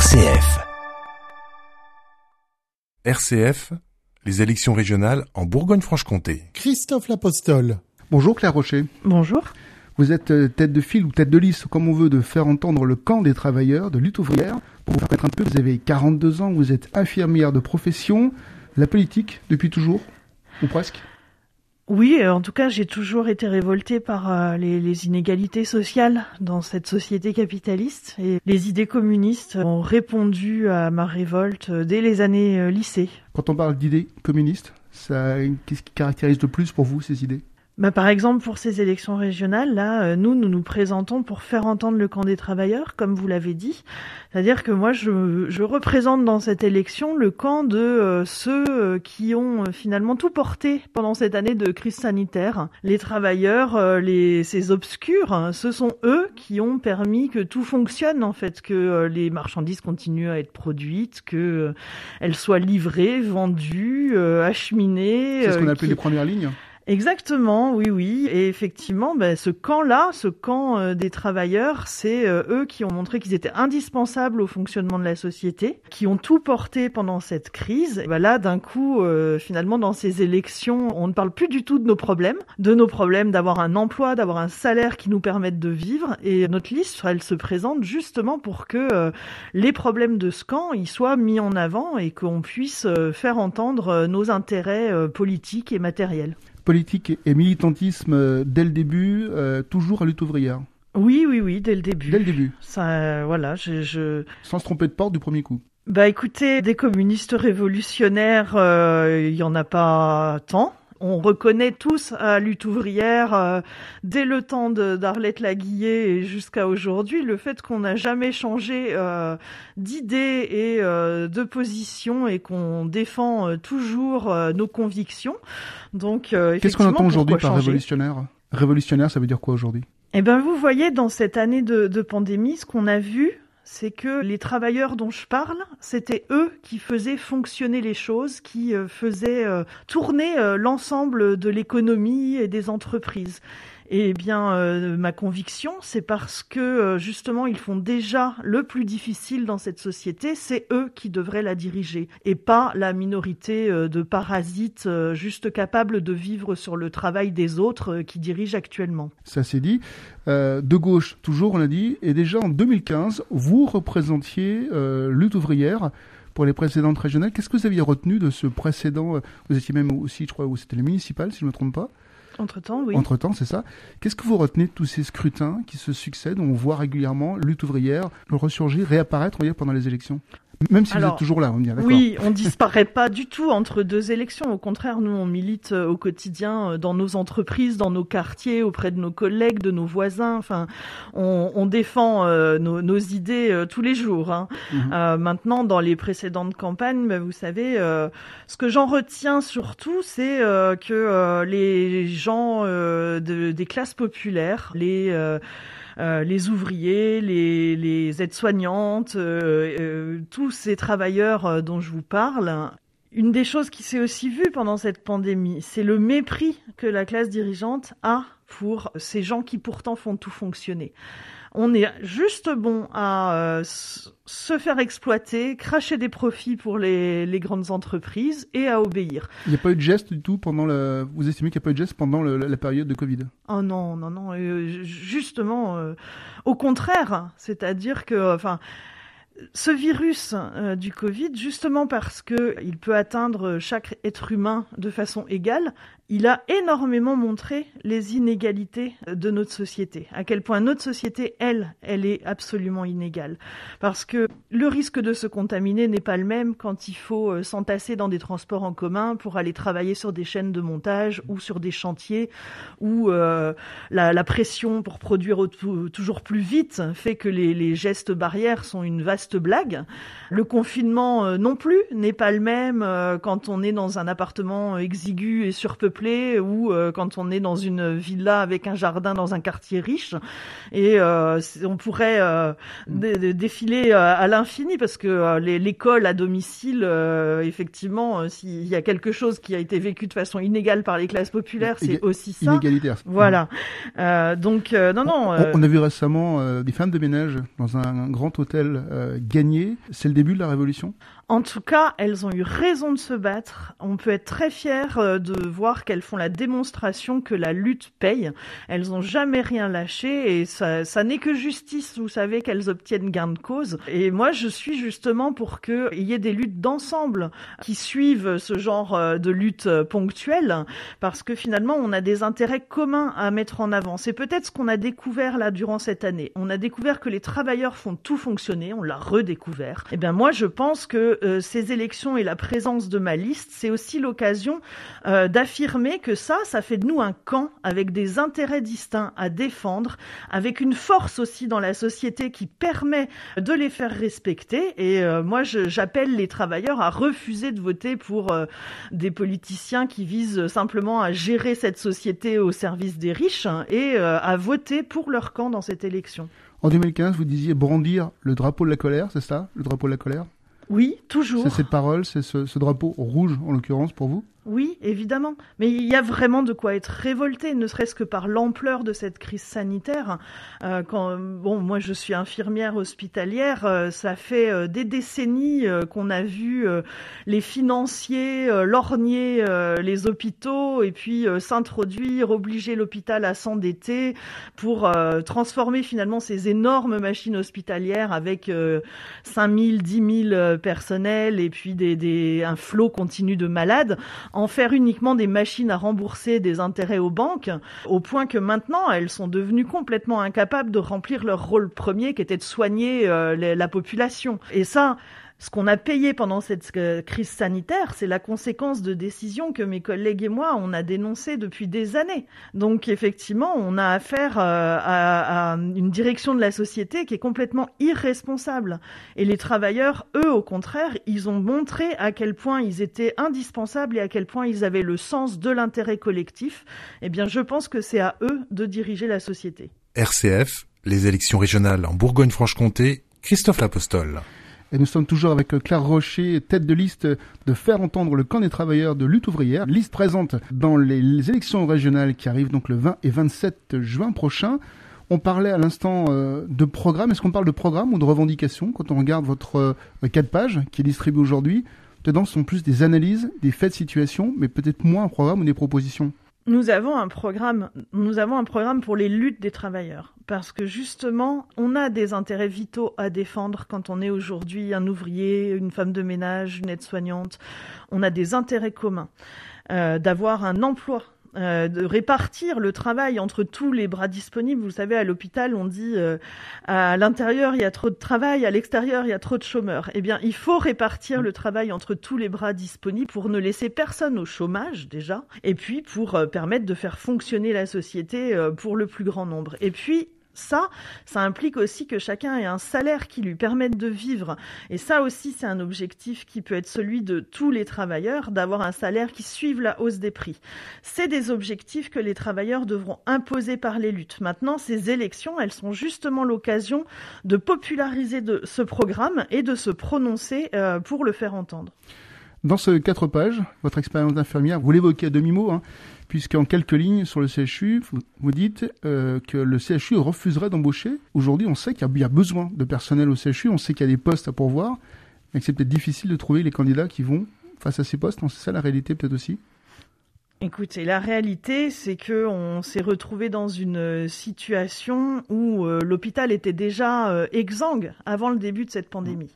RCF. RCF, les élections régionales en Bourgogne-Franche-Comté. Christophe L'Apostole. Bonjour Claire Rocher. Bonjour. Vous êtes tête de file ou tête de liste, comme on veut, de faire entendre le camp des travailleurs de lutte ouvrière. Pour vous faire connaître un peu, vous avez 42 ans, vous êtes infirmière de profession. La politique, depuis toujours, ou presque? Oui, en tout cas, j'ai toujours été révoltée par les inégalités sociales dans cette société capitaliste. Et les idées communistes ont répondu à ma révolte dès les années lycée. Quand on parle d'idées communistes, qu'est-ce qui caractérise le plus pour vous ces idées? Par exemple, pour ces élections régionales, là, nous nous présentons pour faire entendre le camp des travailleurs, comme vous l'avez dit. C'est-à-dire que moi, je représente dans cette élection le camp de ceux qui ont finalement tout porté pendant cette année de crise sanitaire. Les travailleurs, ces obscurs, hein, ce sont eux qui ont permis que tout fonctionne, en fait, que les marchandises continuent à être produites, que elles soient livrées, vendues, acheminées. C'est ce qu'on appelle les premières lignes. Exactement, oui. Et effectivement, ce camp des travailleurs, c'est eux qui ont montré qu'ils étaient indispensables au fonctionnement de la société, qui ont tout porté pendant cette crise. Et là, d'un coup, finalement, dans ces élections, on ne parle plus du tout de nos problèmes d'avoir un emploi, d'avoir un salaire qui nous permette de vivre. Et notre liste, elle se présente justement pour que les problèmes de ce camp, ils soient mis en avant et qu'on puisse faire entendre nos intérêts politiques et matériels. Politique et militantisme dès le début, toujours à lutte ouvrière. Oui, dès le début. Dès le début. Ça, voilà, Sans se tromper de porte du premier coup. Écoutez, des communistes révolutionnaires, il y en a pas tant. On reconnaît tous à lutte ouvrière, dès le temps d'Arlette Laguillet et jusqu'à aujourd'hui, le fait qu'on n'a jamais changé d'idée et de position et qu'on défend toujours nos convictions. Donc, qu'est-ce qu'on entend aujourd'hui par changer ? révolutionnaire ? Révolutionnaire, ça veut dire quoi aujourd'hui ? Vous voyez, dans cette année de pandémie, ce qu'on a vu, c'est que les travailleurs dont je parle, c'était eux qui faisaient fonctionner les choses, qui faisaient tourner l'ensemble de l'économie et des entreprises. Et ma conviction, c'est parce que justement, ils font déjà le plus difficile dans cette société, c'est eux qui devraient la diriger, et pas la minorité de parasites juste capables de vivre sur le travail des autres qui dirigent actuellement. Ça c'est dit. De gauche, toujours, on l'a dit, et déjà en 2015, vous représentiez lutte ouvrière pour les précédentes régionales. Qu'est-ce que vous aviez retenu de ce précédent ? Vous étiez même aussi, je crois, où c'était les municipales, si je ne me trompe pas. Entre-temps, oui. Entre-temps, c'est ça. Qu'est-ce que vous retenez de tous ces scrutins qui se succèdent ? On voit régulièrement lutte ouvrière ressurgir, réapparaître, on va dire, pendant les élections. Même si vous êtes toujours là, on dit, d'accord. Oui, on disparaît pas du tout entre deux élections. Au contraire, nous, on milite au quotidien dans nos entreprises, dans nos quartiers, auprès de nos collègues, de nos voisins. Enfin, on défend nos idées tous les jours. Hein. Maintenant, dans les précédentes campagnes, vous savez, ce que j'en retiens surtout, c'est que les gens des classes populaires, les ouvriers, les aides-soignantes, tous ces travailleurs dont je vous parle. Une des choses qui s'est aussi vue pendant cette pandémie, c'est le mépris que la classe dirigeante a pour ces gens qui pourtant font tout fonctionner. On est juste bon à se faire exploiter, cracher des profits pour les grandes entreprises et à obéir. Il n'y a pas eu de geste du tout vous estimez qu'il n'y a pas eu de geste pendant la période de Covid ? Oh non. Justement, au contraire. C'est-à-dire que, ce virus du Covid, justement parce que il peut atteindre chaque être humain de façon égale, il a énormément montré les inégalités de notre société. À quel point notre société, elle est absolument inégale. Parce que le risque de se contaminer n'est pas le même quand il faut s'entasser dans des transports en commun pour aller travailler sur des chaînes de montage ou sur des chantiers où la pression pour produire toujours plus vite fait que les gestes barrières sont une vaste blague. Le confinement non plus n'est pas le même quand on est dans un appartement exigu et surpeuplé peuplé ou quand on est dans une villa avec un jardin dans un quartier riche. Et on pourrait défiler à l'infini parce que l'école à domicile, effectivement, s'il y a quelque chose qui a été vécu de façon inégale par les classes populaires, c'est aussi ça. Inégalitaire. Voilà. Donc non. On a vu récemment des femmes de ménage dans un grand hôtel gagner. C'est le début de la révolution. En tout cas, elles ont eu raison de se battre. On peut être très fiers de voir qu'elles font la démonstration que la lutte paye. Elles ont jamais rien lâché et ça n'est que justice. Vous savez qu'elles obtiennent gain de cause. Et moi, je suis justement pour qu'il y ait des luttes d'ensemble qui suivent ce genre de lutte ponctuelle parce que finalement, on a des intérêts communs à mettre en avant. C'est peut-être ce qu'on a découvert là durant cette année. On a découvert que les travailleurs font tout fonctionner. On l'a redécouvert. Eh bien, moi, je pense que ces élections et la présence de ma liste, c'est aussi l'occasion d'affirmer que ça fait de nous un camp avec des intérêts distincts à défendre, avec une force aussi dans la société qui permet de les faire respecter. Et moi, j'appelle les travailleurs à refuser de voter pour des politiciens qui visent simplement à gérer cette société au service des riches et à voter pour leur camp dans cette élection. En 2015, vous disiez brandir le drapeau de la colère, c'est ça? Le drapeau de la colère? Oui, toujours. C'est cette parole, c'est ce drapeau rouge, en l'occurrence, pour vous? Oui, évidemment. Mais il y a vraiment de quoi être révolté, ne serait-ce que par l'ampleur de cette crise sanitaire. Moi, je suis infirmière hospitalière. Ça fait des décennies qu'on a vu les financiers lorgner les hôpitaux et puis s'introduire, obliger l'hôpital à s'endetter pour transformer finalement ces énormes machines hospitalières avec 5 000, 10 000 personnels et puis un flot continu de malades, en faire uniquement des machines à rembourser des intérêts aux banques, au point que maintenant, elles sont devenues complètement incapables de remplir leur rôle premier, qui était de soigner la population. Et ça, ce qu'on a payé pendant cette crise sanitaire, c'est la conséquence de décisions que mes collègues et moi, on a dénoncées depuis des années. Donc effectivement, on a affaire à une direction de la société qui est complètement irresponsable. Et les travailleurs, eux, au contraire, ils ont montré à quel point ils étaient indispensables et à quel point ils avaient le sens de l'intérêt collectif. Eh bien, je pense que c'est à eux de diriger la société. RCF, les élections régionales en Bourgogne-Franche-Comté, Christophe L'Apostole. Et nous sommes toujours avec Claire Rocher, tête de liste de Faire entendre le camp des travailleurs de lutte ouvrière. Liste présente dans les élections régionales qui arrivent donc le 20 et 27 juin prochain. On parlait à l'instant de programme. Est-ce qu'on parle de programme ou de revendication quand on regarde votre 4 pages qui est distribuée aujourd'hui? Dedans, ce sont plus des analyses, des faits de situation, mais peut-être moins un programme ou des propositions. Nous avons un programme pour les luttes des travailleurs. Parce que justement, on a des intérêts vitaux à défendre quand on est aujourd'hui un ouvrier, une femme de ménage, une aide-soignante. On a des intérêts communs. D'avoir un emploi, de répartir le travail entre tous les bras disponibles. Vous savez, à l'hôpital, on dit à l'intérieur, il y a trop de travail, à l'extérieur, il y a trop de chômeurs. Eh bien, il faut répartir le travail entre tous les bras disponibles pour ne laisser personne au chômage, déjà, et puis pour permettre de faire fonctionner la société pour le plus grand nombre. Et puis, ça implique aussi que chacun ait un salaire qui lui permette de vivre. Et ça aussi, c'est un objectif qui peut être celui de tous les travailleurs, d'avoir un salaire qui suive la hausse des prix. C'est des objectifs que les travailleurs devront imposer par les luttes. Maintenant, ces élections, elles sont justement l'occasion de populariser ce programme et de se prononcer pour le faire entendre. Dans ce 4 pages, votre expérience d'infirmière, vous l'évoquez à demi-mot, puisqu'en quelques lignes sur le CHU, vous dites que le CHU refuserait d'embaucher. Aujourd'hui, on sait qu'il y a besoin de personnel au CHU, on sait qu'il y a des postes à pourvoir, mais que c'est peut-être difficile de trouver les candidats qui vont face à ces postes. C'est ça la réalité peut-être aussi? Écoutez, la réalité, c'est que on s'est retrouvé dans une situation où l'hôpital était déjà exsangue avant le début de cette pandémie.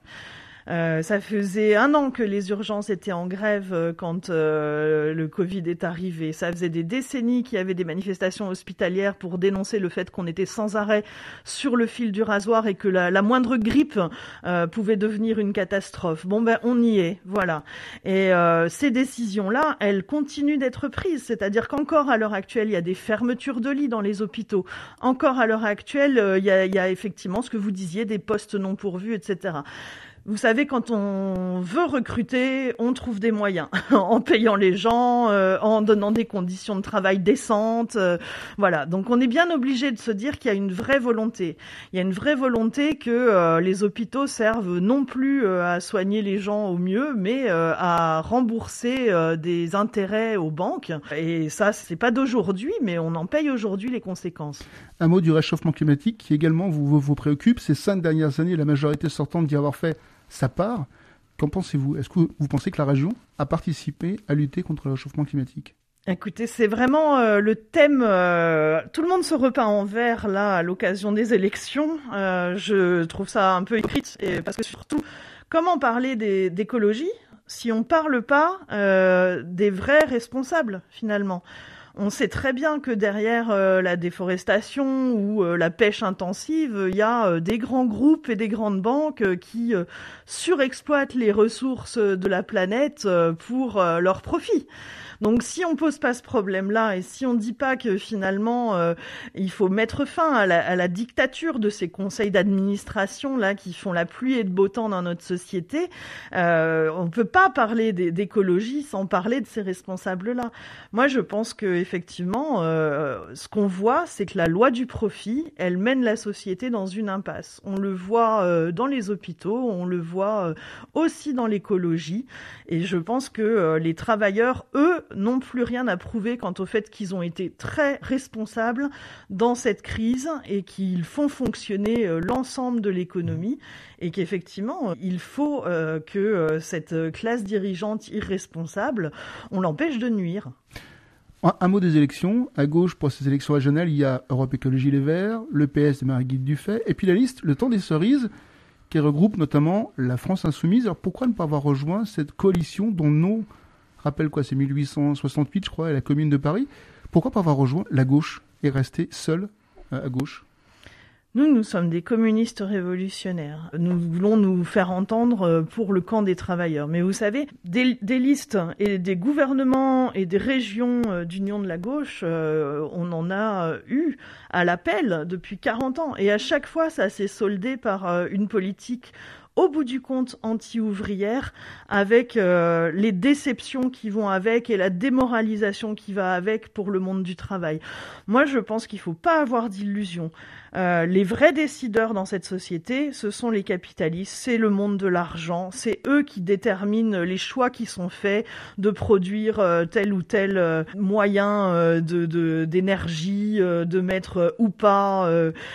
Ça faisait 1 an que les urgences étaient en grève quand le Covid est arrivé. Ça faisait des décennies qu'il y avait des manifestations hospitalières pour dénoncer le fait qu'on était sans arrêt sur le fil du rasoir et que la moindre grippe pouvait devenir une catastrophe. On y est, voilà. Et ces décisions-là, elles continuent d'être prises. C'est-à-dire qu'encore à l'heure actuelle, il y a des fermetures de lits dans les hôpitaux. Encore à l'heure actuelle, il y a effectivement ce que vous disiez, des postes non pourvus, etc. Vous savez, quand on veut recruter, on trouve des moyens en payant les gens, en donnant des conditions de travail décentes. Voilà. Donc, on est bien obligé de se dire qu'il y a une vraie volonté. Il y a une vraie volonté que les hôpitaux servent non plus à soigner les gens au mieux, mais à rembourser des intérêts aux banques. Et ça, c'est pas d'aujourd'hui, mais on en paye aujourd'hui les conséquences. Un mot du réchauffement climatique qui également vous préoccupe. Ces 5 dernières années, la majorité sortante d'y avoir fait sa part. Qu'en pensez-vous? Est-ce que vous pensez que la région a participé à lutter contre le réchauffement climatique? Écoutez, c'est vraiment le thème. Tout le monde se repeint en vert là à l'occasion des élections. Je trouve ça un peu hypocrite, parce que surtout, comment parler d'écologie si on parle pas des vrais responsables finalement? On sait très bien que derrière la déforestation ou la pêche intensive, il y a des grands groupes et des grandes banques qui surexploitent les ressources de la planète pour leur profit. Donc si on pose pas ce problème-là et si on dit pas que finalement il faut mettre fin à la dictature de ces conseils d'administration là qui font la pluie et le beau temps dans notre société, on peut pas parler d'écologie sans parler de ces responsables-là. Moi je pense que effectivement ce qu'on voit c'est que la loi du profit, elle mène la société dans une impasse. On le voit dans les hôpitaux, on le voit aussi dans l'écologie et je pense que les travailleurs eux n'ont plus rien à prouver quant au fait qu'ils ont été très responsables dans cette crise et qu'ils font fonctionner l'ensemble de l'économie et qu'effectivement, il faut que cette classe dirigeante irresponsable, on l'empêche de nuire. Un mot des élections. À gauche, pour ces élections régionales, il y a Europe Écologie Les Verts, le PS de Marie-Guilde Dufay, et puis la liste Le Temps des Cerises, qui regroupe notamment la France Insoumise. Alors pourquoi ne pas avoir rejoint cette coalition dont nos rappelle quoi, c'est 1868, je crois, et la Commune de Paris. Pourquoi pas avoir rejoint la gauche et rester seul à gauche? Nous sommes des communistes révolutionnaires. Nous voulons nous faire entendre pour le camp des travailleurs. Mais vous savez, des listes et des gouvernements et des régions d'union de la gauche, on en a eu à l'appel depuis 40 ans. Et à chaque fois, ça s'est soldé par une politique au bout du compte anti-ouvrière, avec les déceptions qui vont avec et la démoralisation qui va avec pour le monde du travail. Moi, je pense qu'il ne faut pas avoir d'illusions. Les vrais décideurs dans cette société, ce sont les capitalistes, c'est le monde de l'argent, c'est eux qui déterminent les choix qui sont faits de produire tel ou tel moyen d'énergie, de mettre ou pas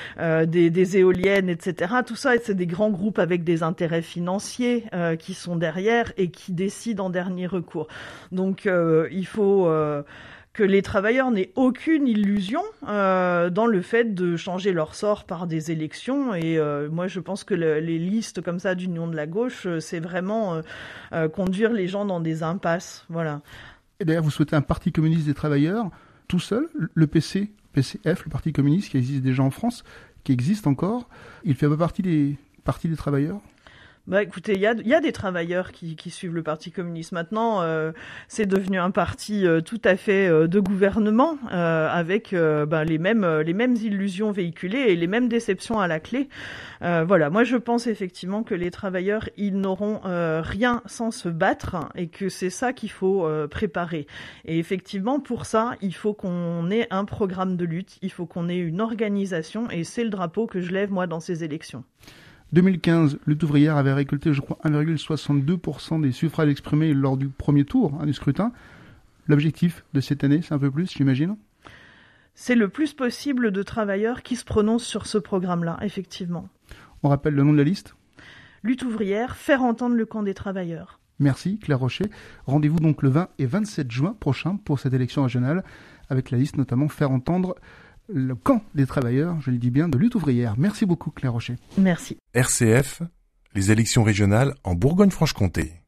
des éoliennes, etc. Tout ça, c'est des grands groupes avec des intérêts financiers qui sont derrière et qui décident en dernier recours. Donc il faut que les travailleurs n'aient aucune illusion dans le fait de changer leur sort par des élections. Et moi, je pense que les listes comme ça d'union de la gauche, c'est vraiment conduire les gens dans des impasses. Voilà. Et d'ailleurs, vous souhaitez un parti communiste des travailleurs tout seul, le PCF, le parti communiste qui existe déjà en France, qui existe encore. Il fait pas partie des partis des travailleurs? Bah écoutez, il y a des travailleurs qui suivent le Parti communiste. Maintenant, c'est devenu un parti tout à fait de gouvernement avec les mêmes illusions véhiculées et les mêmes déceptions à la clé. Voilà, moi je pense effectivement que les travailleurs, ils n'auront rien sans se battre et que c'est ça qu'il faut préparer. Et effectivement, pour ça, il faut qu'on ait un programme de lutte, il faut qu'on ait une organisation et c'est le drapeau que je lève moi dans ces élections. 2015, Lutte ouvrière avait récolté, je crois, 1,62% des suffrages exprimés lors du premier tour du scrutin. L'objectif de cette année, c'est un peu plus, j'imagine? C'est le plus possible de travailleurs qui se prononcent sur ce programme-là, effectivement. On rappelle le nom de la liste? Lutte ouvrière, faire entendre le camp des travailleurs. Merci Claire Rocher. Rendez-vous donc le 20 et 27 juin prochain pour cette élection régionale, avec la liste notamment faire entendre le camp des travailleurs, je le dis bien, de Lutte ouvrière. Merci beaucoup Claire Rocher. Merci. RCF, les élections régionales en Bourgogne-Franche-Comté.